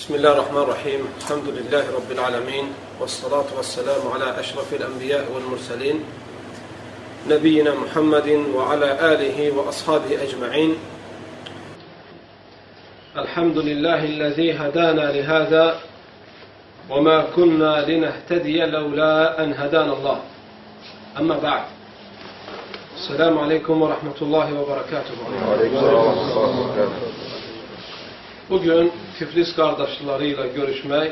Bismillahirrahmanirrahim. Elhamdülillahi Rabbil alemin. Vessalatu vesselamu ala eşrafil enbiya vel mursalin. Nebiyyina Muhammedin ve ala alihi ve ashabihi ecma'in. Elhamdülillahillezî hedâna lihâzâ ve mâ kunnâ linehtediye levlâ en hedânallah. Amma ba'd. Esselamu aleyküm ve rahmetullahi ve berekatuhu. Bugün Tiflis qardaşlarıyla görüşmək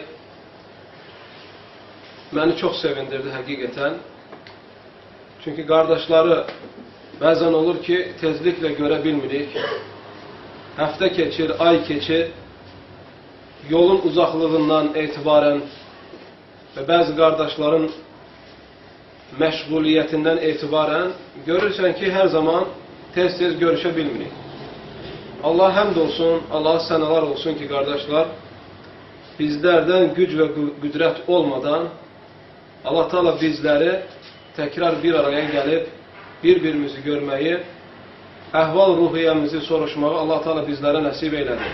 məni çox sevindirdi həqiqətən. Çünki qardaşları bəzən olur ki, tezliklə görə bilmirik. Həftə keçir, ay keçir, yolun uzaqlığından etibarən və bəzi qardaşların məşğuliyyətindən etibarən görürsən ki, hər zaman tez-tez görüşə bilmirik. Allah həmd olsun, Allah sənalar olsun ki, qardaşlar, bizlərdən güc və qüdrət olmadan Allah Teala bizləri təkrar bir araya gəlib, bir-birimizi görməyi, əhval ruhiyyəmizi soruşmağı Allah Teala bizlərə nəsib eylədi.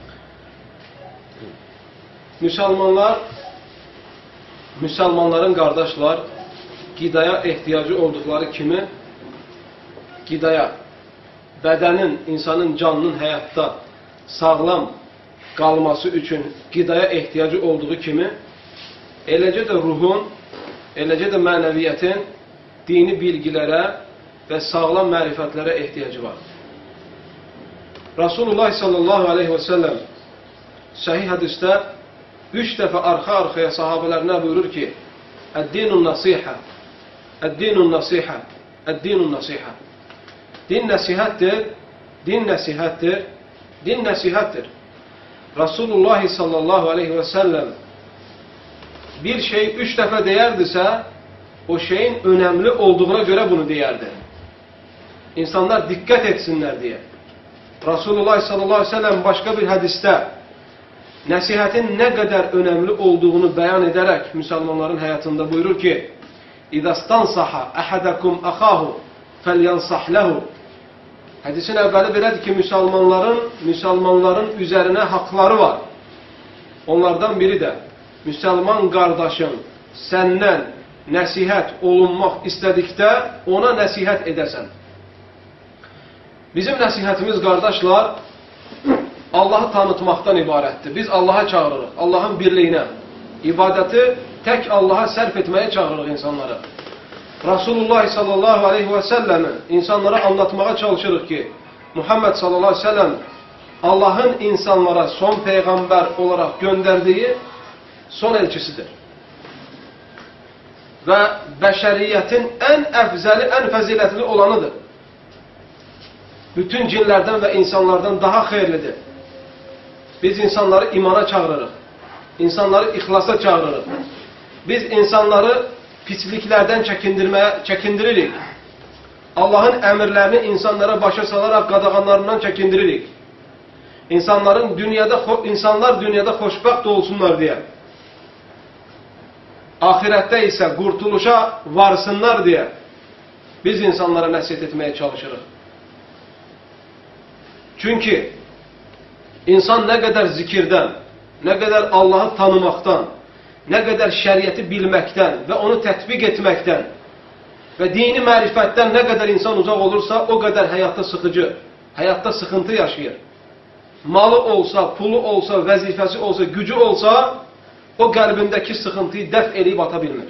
Müsəlmanların qardaşlar, qidaya ehtiyacı olduqları kimi, qidaya, bədənin, insanın canının həyatda sağlam qalması üçün qidaya ehtiyacı olduğu kimi, eləcə də ruhun, eləcə də mənəviyyətin dini bilgilərə və sağlam mərifətlərə ehtiyacı var. Rasulullah sallallahu aleyhi və səlləm səhih hədisdə 3 dəfə arxa-arxaya sahabələrinə buyurur ki, Əd-dinun nasihə, Əd-dinun nasihə, Əd-dinun nasihə. Din nəsihətdir, din nəsihətdir, din nəsihətdir. Rasulullah sallallahu aleyhi və səlləm bir şey 3 dəfə deyərdisə, o şeyin önəmli olduğuna görə bunu deyərdi. İnsanlar diqqət etsinlər deyə. Rasulullah sallallahu aleyhi və səlləm başqa bir hədisdə nəsihətin nə qədər önəmli olduğunu bəyan edərək müsəlmanların həyatında buyurur ki, İzə stansaha əhədəkum əxahu fəlyansah ləhu. Hədisin əvvəli belədir ki, müsəlmanların üzərinə haqları var. Onlardan biri də, müsəlman qardaşın səndən nəsihət olunmaq istədikdə ona nəsihət edəsən. Bizim nəsihətimiz, qardaşlar, Allahı tanıtmaqdan ibarətdir. Biz Allaha çağırırıq, Allahın birliyinə. İbadəti tək Allaha sərf etməyə çağırırıq insanları. Rasulullah sallallahu aleyhi və səlləmi insanlara anlatmağa çalışırıq ki, Muhammed sallallahu aleyhi və səlləm Allahın insanlara son peyğəmbər olaraq göndərdiyi son elçisidir. Və bəşəriyyətin ən əfzəli, ən fəzilətli olanıdır. Bütün cinlərdən və insanlardan daha xeyirlidir. Biz insanları imana çağırırıq. İnsanları ixlasa çağırırıq. Biz insanları pisliklərdən çəkindiririk. Allahın əmrlərini insanlara başa salaraq qadağanlarından çəkindiririk. İnsanlar dünyada xoşbəxt olsunlar deyə. Ahirətdə isə qurtuluşa varsınlar deyə biz insanlara nəsihət etməyə çalışırıq. Çünki insan nə qədər zikirdən, nə qədər Allahı tanımaqdan, nə qədər şəriəti bilməkdən və onu tətbiq etməkdən və dini mərifətdən nə qədər insan uzaq olursa, o qədər həyatda sıxıcı, həyatda sıxıntı yaşayır. Malı olsa, pulu olsa, vəzifəsi olsa, gücü olsa, o qəlbindəki sıxıntıyı dəf eləyib ata bilmir.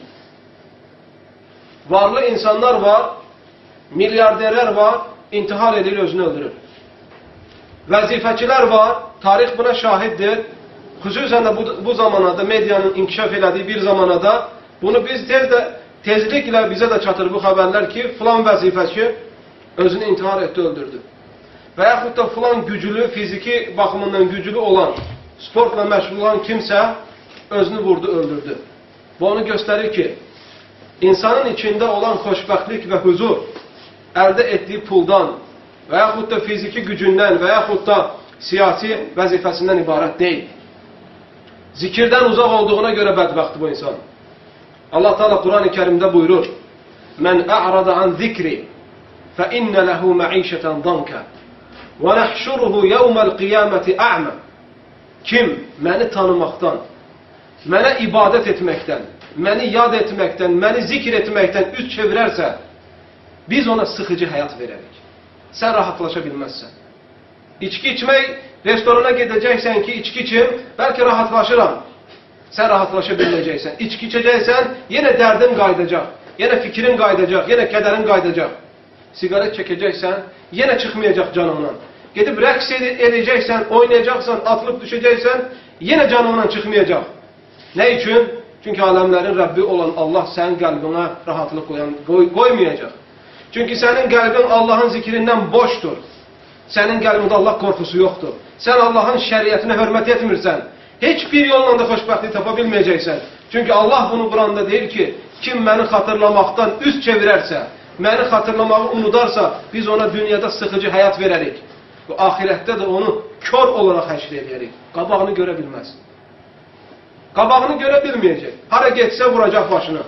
Varlı insanlar var, milyarderlər var, intihar edir, özünü öldürür. Vəzifəçilər var, tarix buna şahiddir. Xüsusən də bu zamanada, medianın inkişaf elədiyi bir zamanada, bunu biz tezliklə bizə də çatır bu xəbərlər ki, filan vəzifəçi özünü intihar etdi, öldürdü. Və yaxud da filan güclü, fiziki baxımından güclü olan, sportla məşğul olan kimsə özünü vurdu, öldürdü. Bu onu göstərir ki, insanın içində olan xoşbəxtlik və huzur əldə etdiyi puldan və yaxud da fiziki gücündən və yaxud da siyasi vəzifəsindən ibarət deyil. Zikirdən uzaq olduğuna görə bədbəxtdir bu insan. Allah Teala Quran-ı Kərimdə buyurur, Mən a'rada an zikri fə innə ləhu məişətən danka və nəhşuruhu yevməl qiyaməti a'mə. kim məni tanımaqdan, mənə ibadət etməkdən, məni yad etməkdən, məni zikr etməkdən üz çevirərsə, biz ona sıxıcı həyat verərik. Sən rahatlaşa bilməzsən. İçki içmək, restorana gedəcəksən ki, içki içim, bəlkə rahatlaşıram. Sən rahatlaşa bilməyəcəksən. İçki içəcəksən, yenə dərdin qaydacaq, yenə fikrin qaydacaq, yenə kədərin qaydacaq. Sigaret çəkəcəksən, yenə çıxmayacaq canından. Gedib rəqs edəcəksən, oynayacaqsan, atılıb düşəcəksən, yenə canından çıxmayacaq. Nə üçün? Çünki aləmlərin Rəbbi olan Allah sənin qəlbinə rahatlıq qoymayacaq. Çünki sənin qəlbin Allahın zikrindən boşdur. Sənin qəlbində Allah qorxusu yoxdur. Sən Allahın şəriətinə hörmət etmirsən. Heç bir yolla da xoşbəxtlik tapa bilməyəcəksən. Çünki Allah bunu Quranda deyir ki, kim məni xatırlamaqdan üz çevirərsə, məni xatırlamağı unudarsa, biz ona dünyada sıxıcı həyat verərik. Bu ahirətdə də onu kör olaraq həşr edərik. Qabağını görə bilməz. Qabağını görə bilməyəcək. Hara getsə vuracaq başına.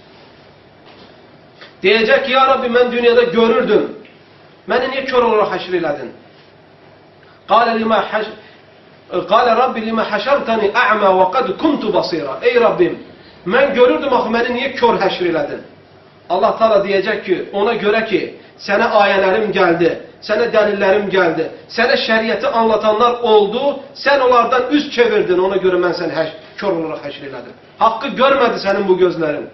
Deyəcək ki, ya Rabbi, mən dünyada görürdüm. Məni niyə kör olaraq həşr elədin? Qalə Rabbi limə həşərtəni ə'mə və qəd kuntu basira. Ey Rabbim, mən görürdüm, axı məni niyə kör həşr elədin? Allah Teala deyəcək ki, ona görə ki, sənə ayələrim gəldi, sənə dəlillərim gəldi, sənə şəriəti anlatanlar oldu, sən onlardan üz çevirdin, ona görə mən səni kör olaraq həşr elədim. Haqqı görmədi sənin bu gözlərin.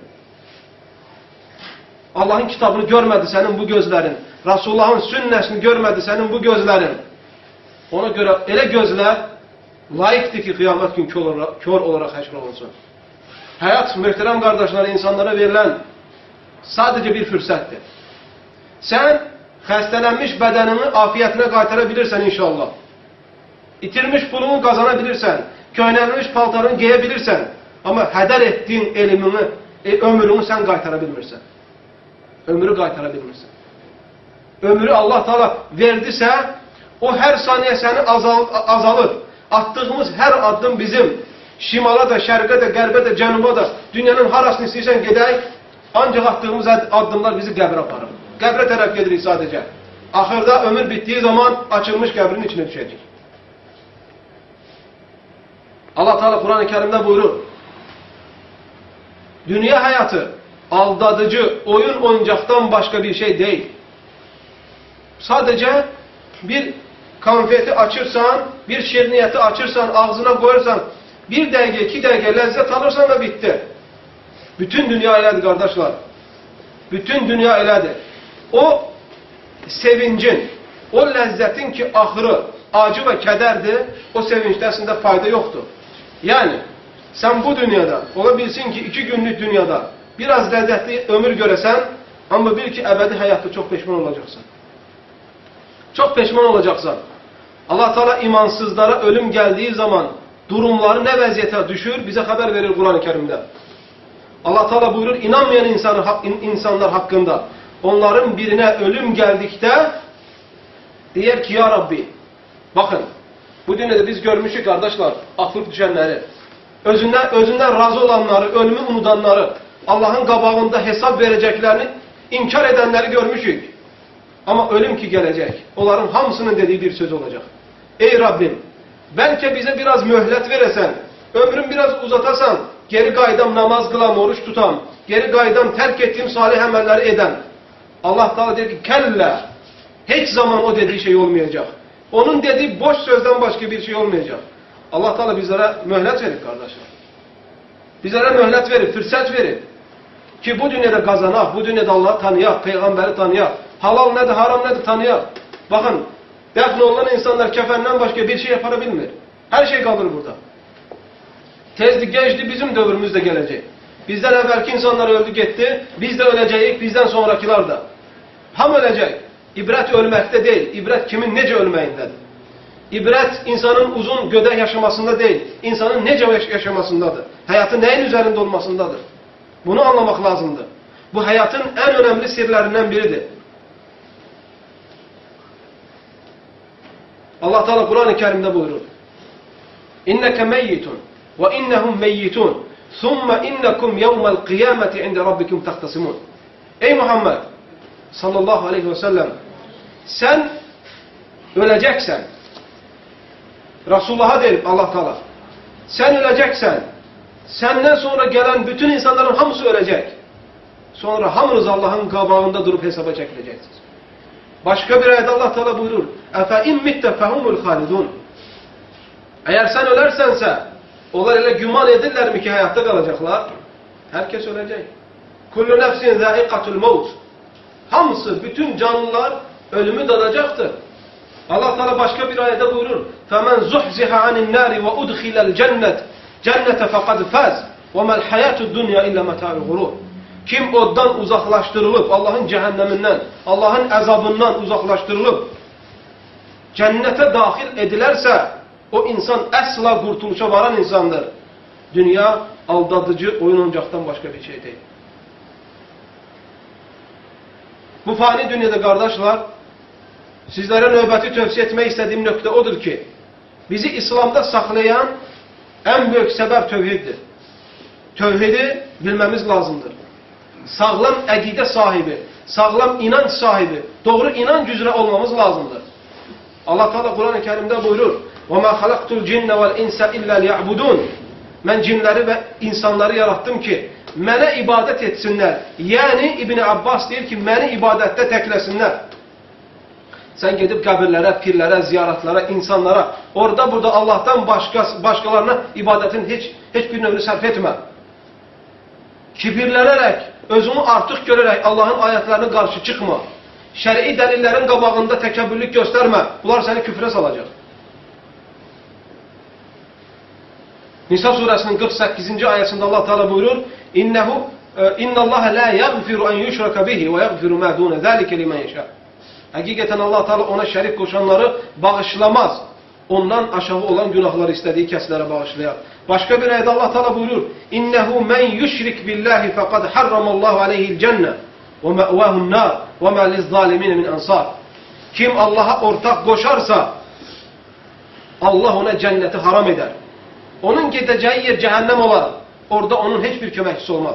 Allahın kitabını görmədi sənin bu gözlərin. Rasulullahın sünnəsini görmədi sənin bu gözlərin. Ona görə elə gözlər layiqdir ki, qiyamət gün kör olaraq həşr olunsun. Həyat, möhtərəm qardaşlar, insanlara verilən sadəcə bir fürsətdir. Sən xəstələnmiş bədənini afiyyətinə qaytara bilirsən inşallah. İtirmiş pulunu qazana bilirsən. Köhnəlmiş paltarını geyə bilirsən. Amma hədər etdiyin elmini, ömrünü sən qaytara bilmirsən. Ömrü qaytara bilmirsən. Ömrü Allah Teala verdisə, o hər saniyə səni azalır. Attığımız hər addım bizim şimala da, şərqə də, qərbə də, cənuba da, dünyanın harasını istəyirsən gedək, ancaq attığımız addımlar bizi qəbrə aparır. Qəbrə tərəf gedirik sadəcə. Axırda ömür bitdiyi zaman açılmış qəbrin içine düşəcək. Allah Teala Kur'an-ı Kerim'de buyurur. Dünya hayatı aldatıcı, oyun oyuncaktan başka bir şey değil. Sadece bir konfeti açırsan, bir şirniyeti açırsan, ağzına koyarsan, bir dəqiqə, 2 dəqiqə lezzet alırsan da bitti. Bütün dünya elədir kardeşler. Bütün dünya elədir. O sevincin, o lezzetin ki ahırı acı ve kederdir, o sevinçdə əslində fayda yoktur. Yani sen bu dünyada, ola bilsin ki 2 günlük dünyada biraz lezzetli ömür göresen, ama bil ki ebedi hayatta çok peşman olacaksın. Çok peşman olacaksan. Allah Teala imansızlara ölüm geldiği zaman durumları ne vəziyyətə düşür, bize haber verir Kur'an-ı Kerim'de. Allah Teala buyurur, inanmayan insanlar hakkında, onların birine ölüm geldikte, diyer ki ya Rabbi, bakın, bu dünyada biz görmüşük kardeşler, aklıp düşenleri, özünden razı olanları, ölümü unutanları, Allah'ın qabağında hesap vereceklerini inkar edenleri görmüşük. Ama ölüm ki gelecek, onların hamısının dediği bir söz olacak. Ey Rabbim, belki bize biraz mühlet veresen, ömrüm biraz uzatasan, geri qaydam namaz qılam, oruç tutam, geri qaydam terk ettiğim salih əməlləri eden. Allah Teala der ki, kəllə, hiç zaman o dediği şey olmayacak. Onun dediği boş sözden başka bir şey olmayacak. Allah Teala bizlere mühlet verir kardeşler. Bizlere mühlet verir, fürsət verir. Ki bu dünyada qazanak, bu dünyada Allah'ı tanıyak, Peygamber'i tanıyak, halal nedir, haram nedir tanıyak. Bakın, dəfn olunan insanlar kefenden başka bir şey yapabilmir. Her şey kalır burada. Tezli, gençli bizim dövrümüzde gelecek. Bizden evvelki insanlar öldü gitti, biz de öleceğiz, bizden sonrakiler de. Ham ölecek. İbret ölmekte değil, ibret kimin nece ölmeyindedir. İbret insanın uzun gödək yaşamasında değil, insanın nece yaşamasındadır. Hayatın neyin üzerinde olmasındadır. Bunu anlamak lazımdır. Bu hayatın en önemli sirlerinden biridir. Allah Teala Kur'an-ı Kerim'de buyurur. İnneke meyyitun ve innehum meyyitun. Thumma innekum yevmel kıyameti inde rabbikum tahtasimun. Ey Muhammed sallallahu aleyhi ve sellem, sen öleceksen, Resulullah'a deyip Allah Teala, sen öleceksen, senden sonra gelen bütün insanların hamısı ölecek. Sonra hamınız Allah'ın qabağında durup hesaba çəkiləcəksiniz. Başka bir ayette Allah Teala buyurur, اَفَاِمْ مِتَّ فَهُمُ الْخَالِدُونَ Eğer sen ölersense, onlar öyle güman edirler mi ki hayatta kalacaklar? Herkes ölecek. Kullu nefsin zâikatul mevt. Hamısı, bütün canlılar ölümü dadacaktır. Allah Teala başka bir ayette buyurur, فَمَنْ زُحْزِحَ عَنِ النَّارِ وَاُدْخِلَ الْجَنَّةِ جَنَّةَ فَقَدْ فَازْ وَمَا الْحَيَاتُ الدُّنْيَا إِلَّا مَتَاعُ الْغُرُورِ Kim oddan uzaklaştırılıp, Allah'ın cehenneminden, Allah'ın azabından uzaklaştırılıp, cennete dahil edilerse, o insan asla kurtuluşa varan insandır. Dünya aldatıcı oyun oyuncaktan başka bir şey değil. Bu fani dünyada kardeşler, sizlere növbəti tövsiye etmek istediğim nokta odur ki, bizi İslam'da saklayan en büyük sebep tövhiddir. Tövhidi bilmemiz lazımdır. Sağlam əqidə sahibi, sağlam inanç sahibi, doğru inanç üzere olmamız lazımdır. Allah Teala Kur'an-ı Kerim'de buyurur, وَمَا خَلَقْتُ الْجِنَّ وَالْاِنْسَ اِلَّا لِيَعْبُدُونَ Ben cinleri ve insanları yarattım ki, mənə ibadet etsinler. Yani İbn Abbas deyir ki, məni ibadette teklesinler. Sen gidip kabirlere, pirlere, ziyaretlere, insanlara, orada burada Allah'tan başkalarına ibadetin hiçbir növünü sərf etme. Kibirlenerek, özünü artık görerek Allah'ın ayetlerine karşı çıkma. Şer'i delillerin qabağında təkəbbürlük gösterme. Bunlar seni küfre salacak. Nisa suresinin 48. ayetinde Allah Teala buyurur, İnnallaha la yaghfiru en yushraka bihi ve yaghfiru ma dun zalika limen yasha. Hakikaten Allah Teala ona şerik koşanları bağışlamaz. Ondan aşağı olan günahları istediği keslere bağışlayar. Başka bir ayette Allah Teala buyurur, İnnehu men yushrik billahi faqad harramallahu aleyhi'l cenne ve ma'vahu'n nar ve ma lizzalimin min ansar. Kim Allah'a ortak koşarsa Allah ona cenneti haram eder. Onun gideceği yer cehennem olar. Orada onun hiçbir kömekçisi olmaz.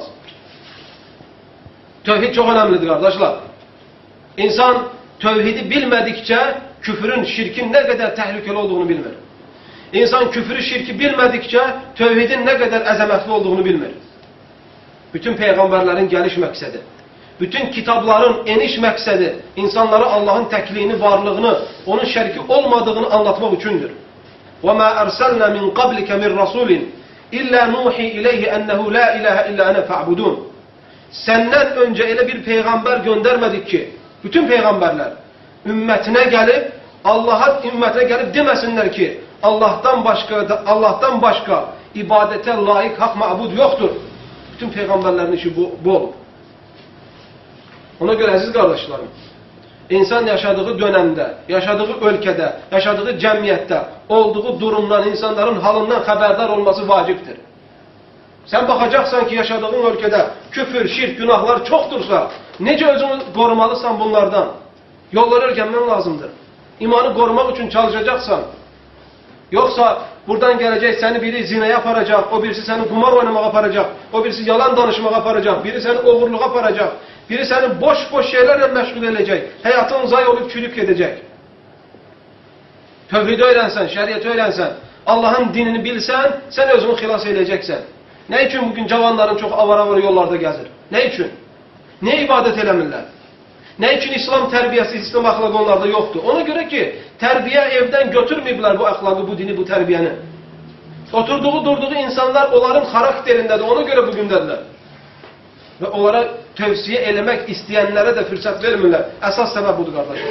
Tevhid çok önemlidir kardeşler. İnsan tevhidi bilmedikçe küfürün, şirkin ne kadar tehlikeli olduğunu bilmir. İnsan küfürü, şirki bilmedikçe tevhidin ne kadar azametli olduğunu bilmir. Bütün peygamberlerin geliş məqsədi, bütün kitapların eniş məqsədi insanlara Allah'ın tekliğini, varlığını, onun şeriki olmadığını anlatmak üçündür. وَمَا أَرْسَلْنَا مِنْ قَبْلِكَ مِنْ رَسُولٍ إِلَّا نُوحِي إِلَيْهِ أَنَّهُ لَا إِلَٰهَ إِلَّا أَنَا فَاعْبُدُونَ Senden önce öyle bir peygamber göndermedik ki, bütün peygamberler ümmetine gelip, Allah'a ümmetine gelip demesinler ki, Allah'tan başka ibadete layık hak mabud yoktur. Bütün peygamberlerin işi bu olur. Ona göre aziz kardeşlerim, İnsan yaşadığı dönemde, yaşadığı ülkede, yaşadığı cemiyette, olduğu durumdan, insanların halından haberdar olması vaciptir. Sen bakacaksan ki yaşadığın ülkede küfür, şirk, günahlar çoktursa, nece özünü korumalısan bunlardan? Yolları öğrenmen lazımdır. İmanı korumak için çalışacaksan, yoksa buradan gelecek seni biri zinaya aparacak, o birisi seni kumar oynamaya aparacak, o birisi yalan danışmaya aparacak, biri seni oğurluğa aparacak, biri seni boş şeylerle meşgul edecek, hayatın zayi olup çürüp gidecek. Tevhidi öğrensen, şeriatı öğrensen, Allah'ın dinini bilsen, sen özünü xilas edeceksen. Ne için bugün cavanların çok avara yollarda gezir? Ne için? Ne ibadet eləmirlər? Ne için İslam terbiyesi, İslam ahlakı onlarda yoktu? Ona göre ki terbiye evden götürmeyiblər bu ahlakı, bu dini, bu terbiyeni. Durduğu insanlar onların karakterindedir. Ona göre bugündədirlər. Ve onlara tövsiye eləmək isteyenlere de fırsat vermirlər. Esas sebep budur kardeşler.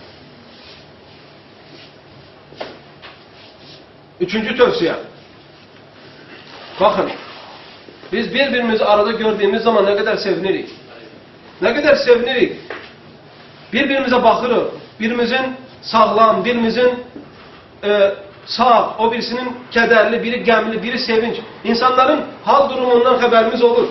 Üçüncü tövsiye. Bakın. Biz birbirimizi arada gördüğümüz zaman ne kadar sevinirik. Ne kadar sevinirik. Birbirimize bakırıq. Birimizin sağlam, birimizin sağ, o birisinin kederli, biri gemli, biri sevinç. İnsanların hal durumundan haberimiz olur.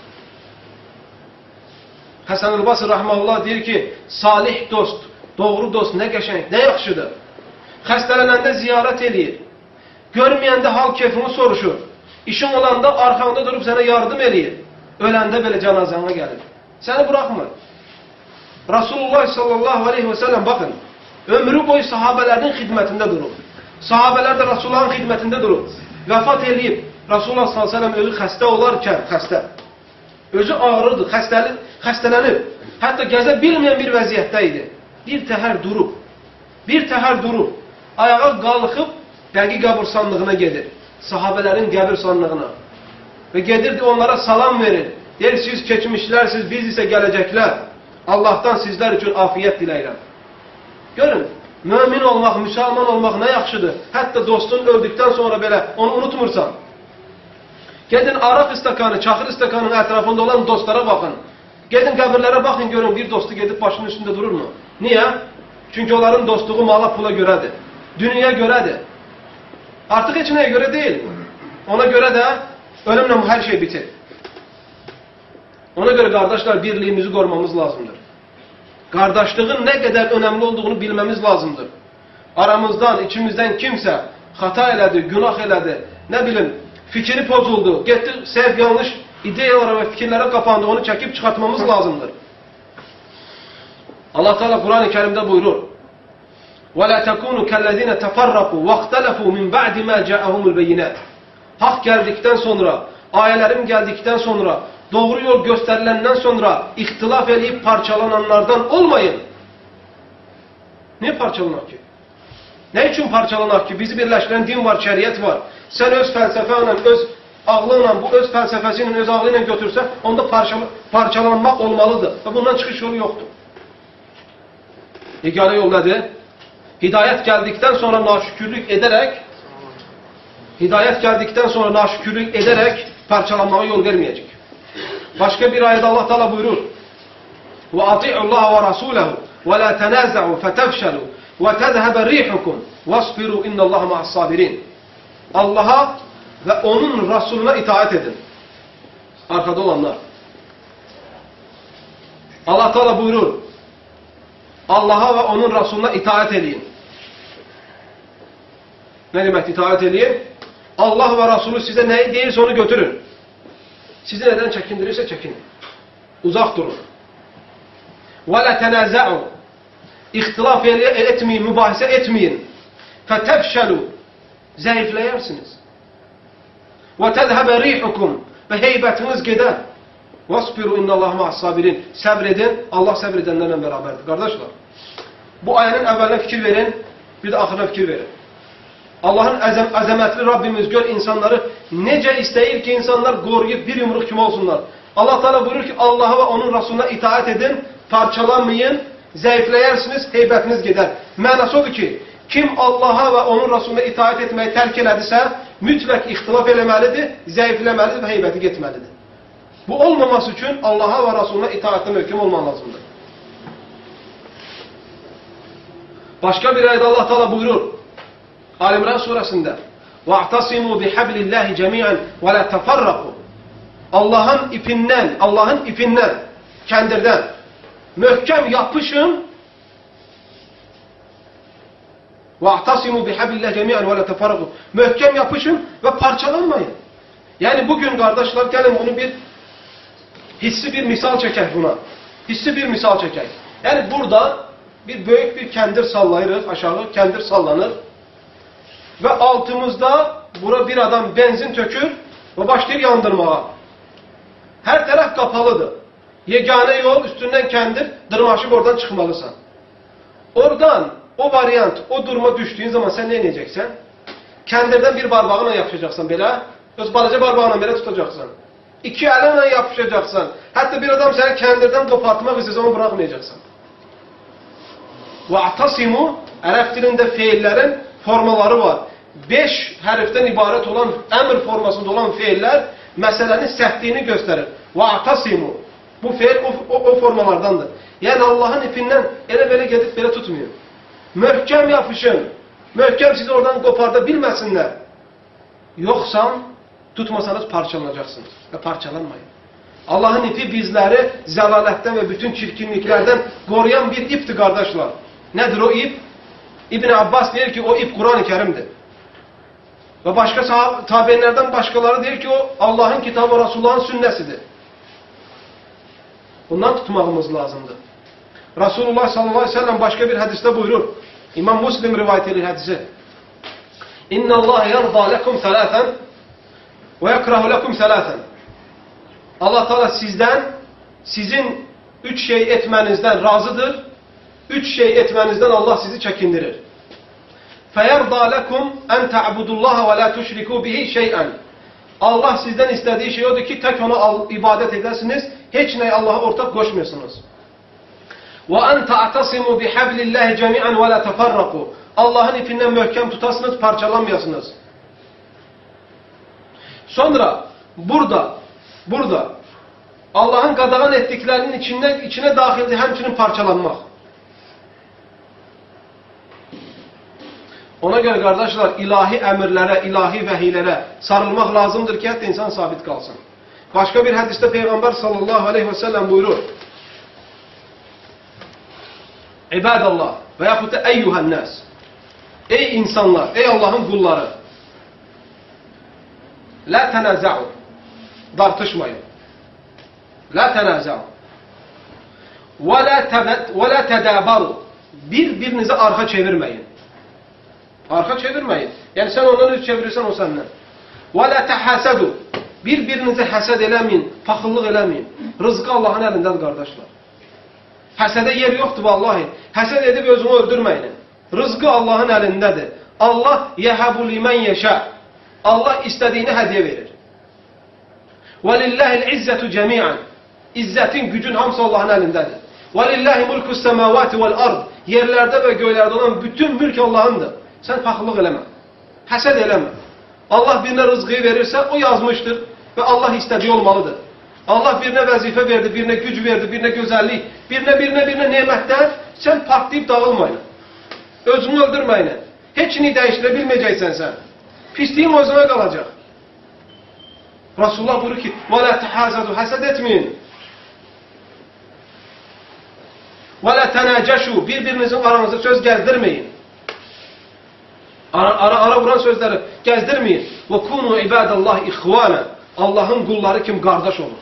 Hasan-ül Basri rahmetullah deyir ki, salih dost, doğru dost ne qəşəng, ne yaxşıdır. Xəstələnəndə ziyarət eləyir. Görməyəndə hal keyfini soruşur. İşin olanda arkanda durup sana yardım eləyir. Öləndə belə cənazana gəlir. Səni bırakmır. Resulullah sallallahu aleyhi ve sellem bakın, ömrü boyu sahabelerin hizmetinde durur. Sahabələr də Rasulullahın xidmətində durub. Vəfat eləyib. Rasulullah s.ə.v özü xəstə olarkən, özü ağrıdı, xəstələnib. Hətta gəzə bilməyən bir vəziyyətdə idi. Bir təhər durub, ayağa qalxıb, Bəqi qəbirstanlığına gedir. Sahabələrin qəbirstanlığına. Və gedirdi onlara salam verir. Deyir, siz keçmişlərsiniz, biz isə gələcəklər. Allahdan sizlər üçün afiyət diləyirəm. Görün, mömin olmaq, müsəlman olmaq nə yaxşıdır. Hətta dostun öldükdən sonra belə onu unutmursan. Gedin araq istakanı, çaxır istakanının ətrafında olan dostlara baxın. Gedin qəbirlərə baxın, görün bir dostu gedib başının üstündə dururmu? Niyə? Çünki onların dostluğu mala pula görədir. Dünyaya görədir. Artıq heç nəyə görə deyil. Ona görə də ölümlə hər şey bitir. Ona görə qardaşlar birliyimizi qorumamız lazımdır. Qardaşlığın nə qədər önəmli olduğunu bilməmiz lazımdır. Aramızdan, içimizdən kimsə xata elədi, günah elədi, nə bilim, fikri pozuldu, getdi, səhv yanlış ideyalara və fikirlərə qapandı, onu çəkib çıxartmamız lazımdır. Allah Teala Quran-ı Kerimdə buyurur: وَلَا تَكُونُوا كَالَّذِينَ تَفَرَّقُوا وَاخْتَلَفُوا مِنْ بَعْدِ مَا جَاءَهُمُ الْبَيِّنَاتِ. Hak geldikten sonra, ayelerim geldikten sonra, doğru yol gösteriləndən sonra ihtilaf edib parçalananlardan olmayın. Niye parçalanak ki? Ne için parçalanak ki? Bizi birleştiren din var, şəriət var. Sen öz felsefenle, öz ağlınla, bu öz felsefesiyle, öz ağlıyla götürsen, onda parçalanmak olmalıdır. Ve bundan çıkış yolu yoktur. Yegane yol nedir? Hidayet geldikten sonra naşükürlük ederek, parçalanmaya yol vermeyecek. Başka bir ayette Allah Teala buyurur: وَاَطِعُوا اللّٰهَ وَرَسُولَهُ وَلَا تَنَازَعُوا فَتَفْشَلُوا وَتَذْهَبَ رِيحُكُمْ وَاصْبِرُوا اِنَّ اللّٰهَ مَعَ الصَّابِرِينَ. Allah'a ve onun Resulüne itaat edin. Arkada olanlar. Allah Teala buyurur: Allah'a ve onun Resulüne itaat edin. Ne demek itaat edin? Allah ve Resulü size neyi değilse onu götürün. Sizi neden çekindirirse çekinin. Uzak durun. وَلَا تَنَازَعُوا. İhtilaf etmeyin, mübahise etmeyin. فَتَفْشَلُوا. Zayıflayarsınız. وَتَذْهَبَ رِيحُكُمْ. Ve heybetiniz gider. وَاسْبِرُوا اِنَّ اللّٰهَ مَعَ الصَّابِرِينَ. Sabredin, Allah sabredenlerle beraberdir. Kardeşler, bu ayenin evveline fikir verin, bir de ahirine fikir verin. Allah'ın azametli Rabbimiz gör insanları nece isteyir ki insanlar koruyup bir yumruk kim olsunlar. Allah Teala buyurur ki Allah'a ve onun Resulüne itaat edin, parçalanmayın, zayıflayarsınız, heybetiniz gider. Mənası odur ki, kim Allah'a ve onun Resulüne itaat etmeyi terk elədisə, mütləq ixtilaf eləməlidir, zayıfləməlidir ve heybəti getməlidir. Bu olmaması için Allah'a ve Resulüne itaatlə möhkəm olman lazımdır. Başka bir ayette Allah Teala buyurur: Ali-İmran suresinde وَاَعْتَصِمُوا بِحَبْلِ اللّٰهِ جَمِيعًا وَلَا تَفَرَّقُوا. Allah'ın ipinden, kendirden möhkem yapışın. وَاَعْتَصِمُوا بِحَبْلِ اللّٰهِ جَمِيعًا وَلَا تَفَرَّقُوا. Möhkem yapışın ve parçalanmayın. Yani bugün kardeşler gelin onu bir hissi bir misal çeker buna. Hissi bir misal çeker. Yani burada bir büyük bir kendir sallayırız aşağı, kendir sallanır. Ve altımızda bura bir adam benzin tökür ve başlayır yandırmaya. Her taraf kapalıdır. Yegane yol üstünden kendir, dırmaşıp oradan çıkmalısın. Oradan o varyant, o duruma düştüğün zaman sen ne edeceksin? Kendirden bir barbağına yapışacaksın böyle. Öz balaca barbağına böyle tutacaksın. İki elinle yapışacaksın. Hatta bir adam seni kendirden kopartmak istese onu bırakmayacaksın. وَاَعْتَصِمُوا Ərəb dilində feillerin formaları var. 5 hərfdən ibarət olan, əmr formasında olan feiller məsələnin səhtliyini göstərir. وَاَعْتَصِمُوا Bu feil o formalardandır. Yəni Allah'ın ipindən elə belə gedib belə tutmuyor. Möhkəm yapışın. Möhkəm sizi oradan qoparda bilməsinlər. Yoxsa tutmasanız parçalanacaksınız. Və parçalanmayın. Allah'ın ipi bizləri zəlalətdən və bütün çirkinliklərdən qoruyan bir iptir qardaşlar. Nedir o ip? İbn Abbas deyir ki o ip Kur'an-ı Kerim'dir. Ve başka tabiinlerden başkaları deyir ki o Allah'ın kitabı Resulullah'ın sünnesidir. Bundan tutmamız lazımdır. Resulullah sallallahu aleyhi ve sellem başka bir hadiste buyurur. İmam Müslim rivayet edilir hadisi. İnnallâhe yardâ lekum selâfen ve yekrahu lekum selâfen. Allah Teala sizin 3 şey etmenizden razıdır. 3 şey etmenizden Allah sizi çekindirir. فَيَرْضَى لَكُمْ اَنْ تَعْبُدُ اللّٰهَ وَلَا تُشْرِكُوا بِهِ شَيْئًا. Allah sizden istediği şey odur ki tek ona ibadet edersiniz. Hiç neye Allah'a ortak koşmuyorsunuz. وَاَنْ تَعْتَصِمُوا بِحَبْلِ اللّٰهِ جَمِيعًا وَلَا تَفَرَّقُوا. Allah'ın ipinden mühkem tutasınız, parçalanmayasınız. Sonra burada Allah'ın qadağan etdiklərinin içine dahildir, həmçinin parçalanmaq. Ona göre kardeşler ilahi emirlere, ilahi vehilere sarılmak lazımdır ki hatta insan sabit kalsın. Başka bir hadiste Peygamber sallallahu aleyhi ve sellem buyurur. İbadallah veyahut da eyyuhennas. Ey insanlar, ey Allah'ın kulları. La tenaza'u. Dartışmayın. La tenaza'u. Ve la tedabaru. Birbirinize arka çevirmeyin. Arka çevirmeyin. Yani sen ondan üst çevirirsen o senden. وَلَا تَحَسَدُوا. Birbirinize həsəd eləməyin, paxıllıq eləməyin. Rızqı Allah'ın əlindedir kardeşler. Həsədə yer yoxdur vallahi. Həsəd edib özünü öldürməyin. Rızqı Allah'ın əlindedir. Allah يَهَبُ لِمَنْ يَشَاءُ. Allah istediğini hediye verir. وَلِلَّهِ الْعِزَّةُ جَمِيعًا. İzzetin, gücün hamısı Allah'ın əlindedir. وَلِلَّهِ مُلْكُ السَّمَاوَاتِ وَالْأَرْضِ. Yerlerde ve göylerde olan bütün mülk Allah'ındır. Sen paxıllıq eləmə. Həsəd eləmə. Allah birine rızqı verirse o yazmıştır ve Allah istediği olmalıdır. Allah birine vazife verdi, birine güc verdi, birine güzellik, birine nemətlər. Sen partlayıp dağılmayın. Özünü öldürməyin. Hiçini değiştirebilmeyeceksen sen. Pisliğin özüne kalacak. Resulullah buyurur ki وَلَا تَحَازَدُوا. Həsəd etmeyin. وَلَا تَنَاجَشُوا. Birbirinizin aranızda söz gezdirmeyin. Ara vuran sözleri gezdirmeyin. وَكُونُوا عِبَادَ اللّٰهِ اِخْوَانًا. Allah'ın kulları kim kardeş olur.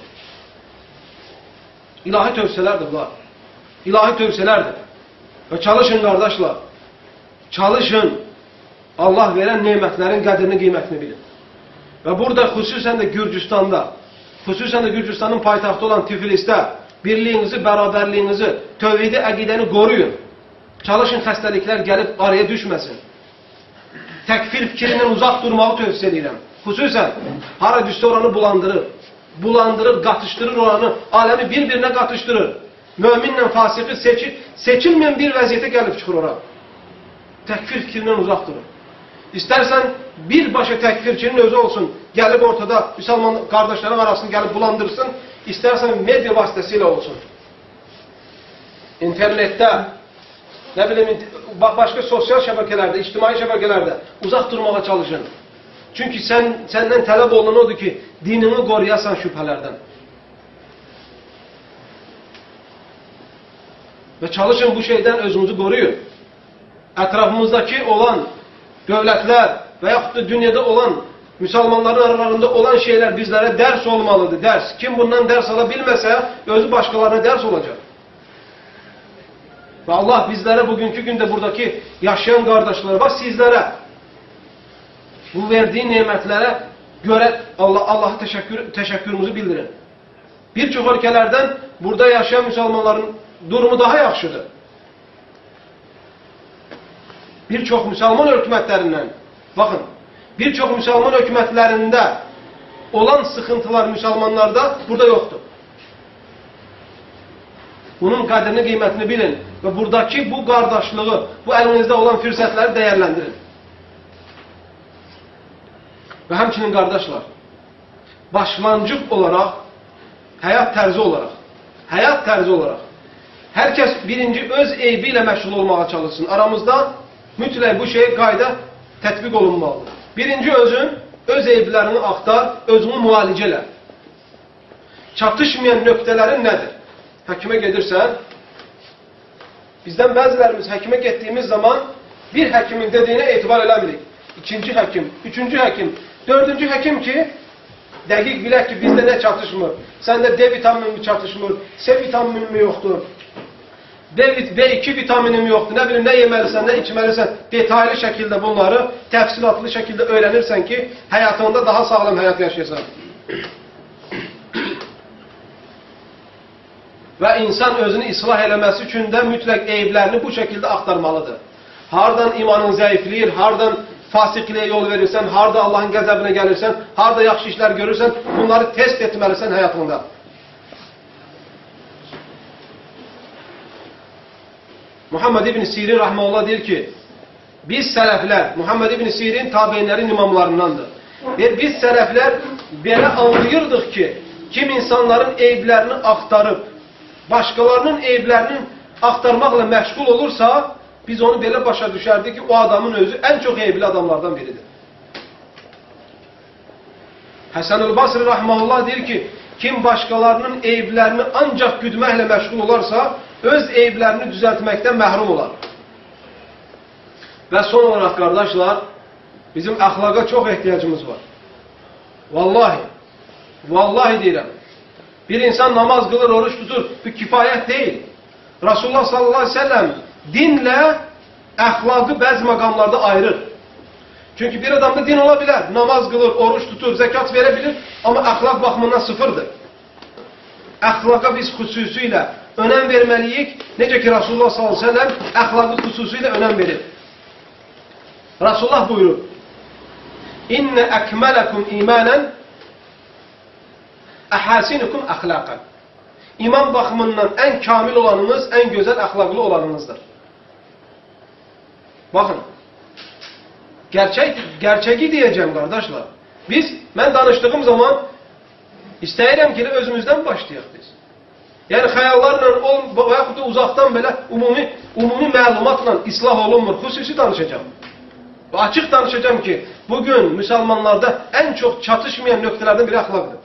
İlahi tövsiyelerdir bunlar. İlahi tövsiyelerdir. Ve çalışın kardeşler. Çalışın. Allah veren nimetlerin kadrini kıymetini bilin. Ve burada hususen de Gürcistan'ın payitahtı olan Tiflis'te birliğinizi, beraberliğinizi, tövhidi, akideni koruyun. Çalışın xəstəliklər gelip araya düşmesin. Tekfir fikrinden uzak durmağı tövsiye edirəm. Xüsusən, hara düşse oranı bulandırır, qatışdırır oranı, alemi birbirine qatışdırır. Möminlə fasiki seçilmeyen bir vəziyyətə gelip çıxır ora. Tekfir fikrinden uzak durur. İstersen birbaşa tekfirçinin özü olsun, gelip ortada Müslüman kardeşlerin arasını gelip bulandırsın, istersen medya vasıtasıyla olsun. İnternette, ne bileyim başka sosyal şebekelerde, içtimai şebekelerde uzak durmaya çalışın. Çünkü senden talep olunan odur ki dinini koruyasan şüphelerden. Ve çalışın bu şeyden özünüzü koruyun. Etrafımızdaki olan devletler veyahut da dünyada olan Müslümanların aralarında olan şeyler bizlere ders olmalıdır. Ders. Kim bundan ders alabilmese özü başkalarına ders olacak. Ve Allah bizlere bugünkü günde buradaki yaşayan kardeşlere bak sizlere bu verdiği nimetlere göre Allah'a teşekkürümüzü bildirin. Birçok ülkelerden burada yaşayan Müslümanların durumu daha yaxşıdır. Birçok Müslüman hükümetlerinden, bakın, birçok Müslüman hükümetlerinde olan sıkıntılar Müslümanlarda burada yoktur. Bunun kadrini, kıymetini bilin ve buradaki bu kardeşliği, bu elinizde olan fırsatları değerlendirin. Ve hemçinin kardeşler, başlancık olarak, hayat terzi olarak, herkes birinci öz eybiyle meşgul olmaya çalışsın. Aramızda mütləq bu şey qayda tətbiq olunmalıdır. Birinci öz eyblərini axtar, özünü müalicə elə. Çatışmayan nöqtələrin nədir? Həkimə gedirsən, bizdən bəzilərimiz həkimə getdiyimiz zaman bir həkimin dediyinə etibar eləmirik. İkinci həkim, üçüncü həkim, dördüncü həkim ki, dəqiq bilək ki, bizdə nə çatışmır? Səndə D vitamini mi çatışmır? C vitamini mi yoxdur? B2 vitaminim yoxdur, nə bilim, nə yeməlisən, nə içməlisən, detaylı şəkildə bunları təfsilatlı şəkildə öyrənirsən ki, həyatında daha sağlam həyat yaşayasan. Və insan özünü islah eləməsi üçün də mütləq eyblərini bu şəkildə axtarmalıdır. Hardan imanın zəifləyir, hardan fasiqliyə yol verirsən, harda Allahın qəzəbinə gəlirsən, harda yaxşı işlər görürsən, bunları test etməlisən həyatında. Muhammed İbn Sirin rahmeullah deyir ki, biz sələflər, Muhammed İbn Sirin tabeinlərin imamlarındandır. Biz sələflər belə anlayırdıq ki, kim insanların eyblərini axtarıb, başqalarının eyblərini axtarmaqla məşğul olursa, biz onu belə başa düşərdik ki, o adamın özü ən çox eybli adamlardan biridir. Həsən-ül Basri rahmeullah deyir ki, kim başqalarının eyblərini ancaq güdməklə məşğul olarsa, öz eyblərini düzəltməkdən məhrum olar. Və son olaraq, qardaşlar, bizim əxlaqa çox ehtiyacımız var. Vallahi deyirəm. Bir insan namaz qılır, oruç tutur, bu kifayət deyil. Rasulullah sallallahu aleyhi ve sellem dinlə əxlaqı bəzi məqamlarda ayırır. Çünki bir adamda din ola bilər, namaz qılır, oruç tutur, zəkat verə bilir, amma əxlaq baxımından sıfırdır. Əxlaqa biz xüsusilə önəm verməliyik, necə ki Rasulullah sallallahu aleyhi ve sellem əxlaqı xüsusilə önəm verir. Rasulullah buyurur, İnnə əkmələkum imanən əhəsinikum əxlaqən. İman baxımından ən kamil olanınız, ən gözəl əxlaqlı olanınızdır. Baxın, gerçəyi deyəcəm, qardaşlar. Mən danışdığım zaman istəyirəm ki, özümüzdən başlayaq biz. Yəni, xəyallarla, və yaxud da uzaqdan belə ümumi məlumatla islah olunmur. Xüsusi danışacağım. Və açıq danışacağım ki, bugün müsəlmanlarda ən çox çatışmayan nöqtələrdən biri əxlaqdır.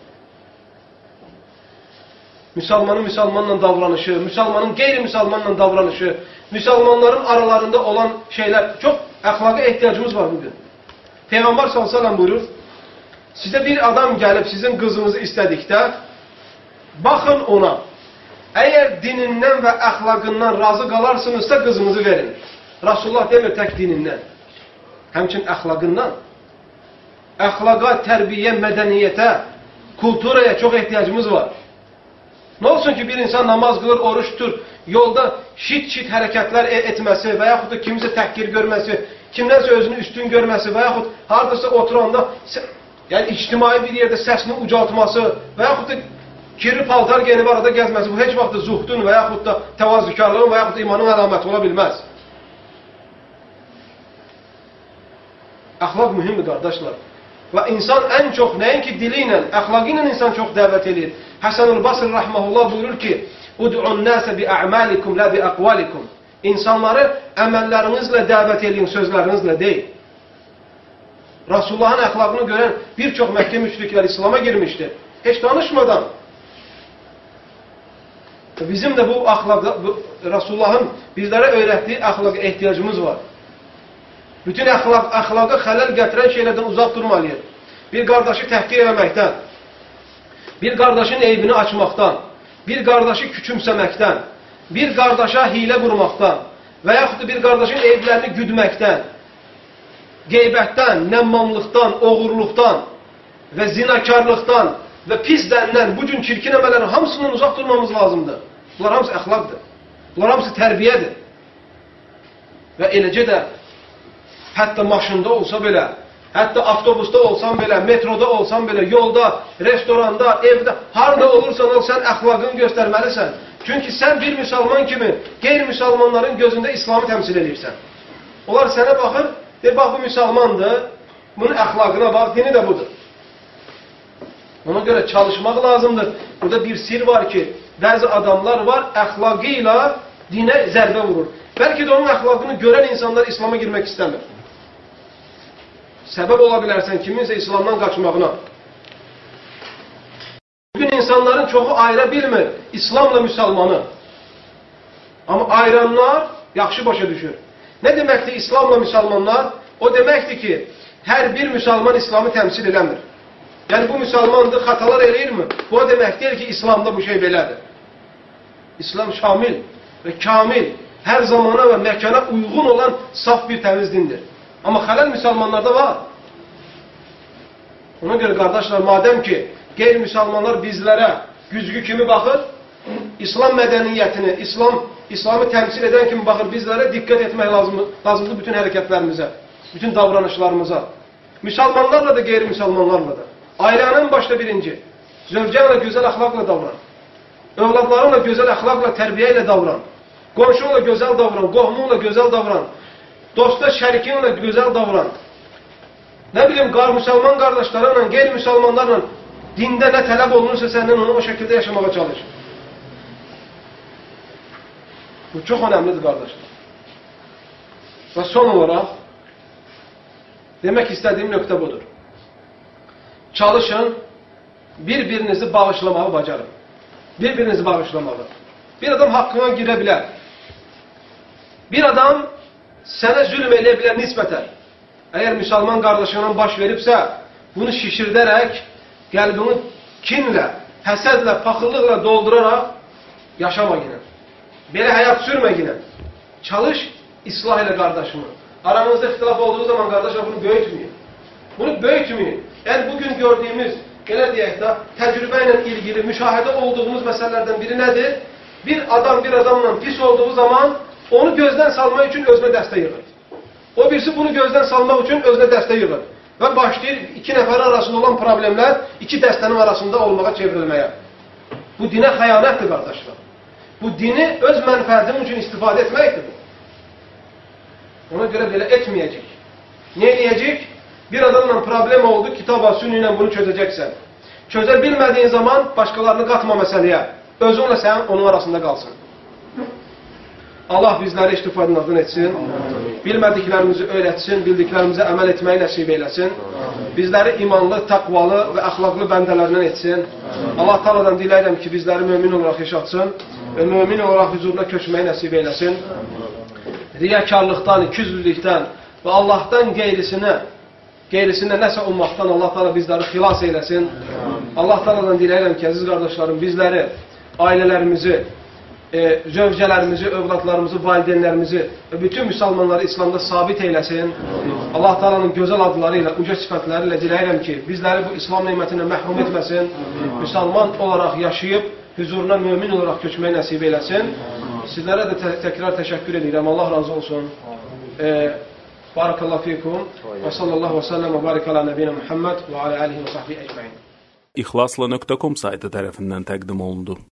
Müsəlmanın müsəlmanla davranışı, müsəlmanın qeyri-müsəlmanla davranışı, müsəlmanların aralarında olan şeylər, çox əxlaqa ehtiyacımız var bugün. Peyğəmbər s.ə.v buyurur, sizə bir adam gəlib sizin qızınızı istədikdə, baxın ona, əgər dinindən və əxlaqından razı qalarsınızsa qızınızı verin. Rasulullah demir tək dinindən, həmçin əxlaqından. Əxlaqa, tərbiyə, mədəniyyətə, kulturaya çox ehtiyacımız var. Nə olsun ki, bir insan namaz qılır, oruç tutur, yolda şit hərəkətlər etməsi və yaxud da kimisə təhqir görməsi, kimdənsə özünü üstün görməsi və yaxud haradasa oturanda yəni ictimai bir yerdə səsini ucaltması və yaxud da kirli paltar geyinib arada gəzməsi, bu heç vaxt da zuhdun və yaxud da təvazükarlığın və yaxud da imanın əlaməti ola bilməz. Əxlaq mühümdür, qardaşlar. Və insan ən çox nəinki dili ilə, əxlaqı ilə insan çox dəvət edir. Həsən-ül Basri rahmehullah buyurur ki, Ud'un nəsə bi'əməlikum, lə bi'əqvalikum. İnsanları əməllərinizlə dəvət edin, sözlərinizlə deyil. Rasulullahın əxlaqını görən bir çox Məkkə müşriklər İslam'a girmişdir. Heç danışmadan. Bizim də bu Rasulullahın bizlərə öyrətdiyi əxlaqa ehtiyacımız var. Bütün əxlaqa xələl gətirən şeylərdən uzaq durmalıyıq. Bir qardaşı təhqir eləməkdən, bir qardaşın eybini açmaqdan, bir qardaşı küçümsəməkdən, bir qardaşa hilə qurmaqdan və yaxud da bir qardaşın eyblərini güdməkdən, qeybətdən, nəmmamlıqdan, oğurluqdan və zinakarlıqdan və pis dəndən, bu cür çirkin əmələrin hamısından uzaq durmamız lazımdır. Bunlar hamısı əxlaqdır. Bunlar hamısı tərbiyədir. Və eləcə də hətta maşında olsa belə, hətta avtobusda olsan belə, metroda olsan belə, yolda, restoranda, evdə, harada olursan ol, sən əxlaqını göstərməlisən. Çünki sən bir müsəlman kimi qeyri-müsəlmanların gözündə İslamı təmsil edirsən. Onlar sənə baxır, deyir, bax bu müsəlmandır, bunun əxlaqına bax, dini də budur. Ona görə çalışmaq lazımdır. Burada bir sir var ki, bəzi adamlar var, əxlaqı ilə dinə zərbə vurur. Bəlkə də onun əxlaqını görən insanlar İslam'a girmək istəmir. Səbəb ola bilərsən kiminsə İslamdan qaçmağına. Bugün insanların çoxu ayıra bilmir İslamla müsəlmanı. Amma ayıranlar yaxşı başa düşür. Nə deməkdir İslamla müsəlmanlar? O deməkdir ki, hər bir müsəlman İslamı təmsil eləmir. Yəni bu müsəlmandır, xatalar eləyirmi? Bu o demək deyil ki, İslamda bu şey belədir. İslam şamil və kamil, hər zamana və məkana uyğun olan saf bir təmiz dindir. Amma xələl müsəlmanlarda var. Ona görə qardaşlar, madəm ki, qeyri-müsəlmanlar bizlərə güzgü kimi baxır, İslam mədəniyyətini, İslamı təmsil edən kimi baxır, bizlərə diqqət etmək lazımdır bütün hərəkətlərimizə, bütün davranışlarımıza. Müsəlmanlarla da, qeyri-müsəlmanlarla da. Ailənin başda birinci, zövcənlə gözəl əxlaqla davran, övladlarınla gözəl əxlaqla, tərbiyə ilə davran, qonşunla gözəl davran, qohumunla gözəl davran, dosta, şərikinlə gözəl davran. Nə bilim, müsəlman qardaşlarla, qeyri-müsəlmanlarla dində nə tələb olunursa səndən onu o şəkildə yaşamağa çalış. Bu çox önəmlidir, qardaşlar. Və son olaraq, demək istədiyim nöqtə budur. Çalışın, bir-birinizi bağışlamağı bacarın. Bir-birinizi bağışlamağı. Bir adam haqqına girə bilər. Bir adam sənə zülm eləyə bilər nisbətən. Əgər müsəlman qardaşına baş veribsə, bunu şişirdərək, qəlbini kinlə, həsədlə, paxıllıqla dolduraraq yaşama yine. Belə həyat sürmə yine. Çalış, islah elə qardaşını. Aranızda ixtilaf olduğu zaman qardaşlar bunu böyütməyin. Bunu böyütməyin. Yəni bugün gördüyümüz, elə deyək də, təcrübə ilə ilgili müşahidə olduğumuz məsələlərdən biri nədir? Bir adam bir adamla pis olduğu zaman onu gözdən salmaq üçün özünə dəstək yığır. O birisi bunu gözdən salmaq üçün özünə dəstək yığır. Və başlayır iki nəfər arasında olan problemlər iki dəstənin arasında olmağa çevrilməyə. Bu dinə xəyanətdir, qardaşlar. Bu dini öz mənfəətin üçün istifadə etməkdir bu. Ona görə belə etməyəcək. Ne eləyəcək? Bir adamla problem oldu, kitaba, sünni ilə bunu çözəcəksən. Çözə bilmədiyin zaman başqalarını qatma məsələyə. Özünlə sən onun arasında qalsın. Allah bizləri istifadınızdan etsin. Bilmədiklərimizi öyrətsin, bildiklərimizə əməl etməyi nəsib eyləsin. Bizləri imanlı, təqvalı və əxlaqlı bəndələrindən etsin. Allah Taala'dan diləyirəm ki, bizləri mömin olaraq yaşatsın və mömin olaraq huzuruna köçməyi nəsib eyləsin. Riyakarlıqdan, ikiyüzlülükdən və Allahdan qeyrisinə nəsə olmaqdan Allah Taala bizləri xilas eyləsin. Allah Taala'dan diləyirəm ki, əziz qardaşlarım, bizləri, ailələrimizi, zövcələrimizi, övladlarımızı, valideynlərimizi və bütün müsəlmanları İslamda sabit eyləsin. Allah Taala'nın gözəl adları ilə, uca sifətləri ilə diləyirəm ki, bizləri bu İslam neymətini məhrum etməsin. Müsəlman olaraq yaşayıb, huzuruna mömin olaraq köçməyi nəsib eyləsin. Sizlərə də təkrar təşəkkür edirəm. Allah razı olsun. Barakallahu fikum və sallallahu və səlləm və barik alə nəbiyyina Muhammed və alə alihi və sahbihi əcməin. İxlasla.com saytı tərəfindən təqdim olundu.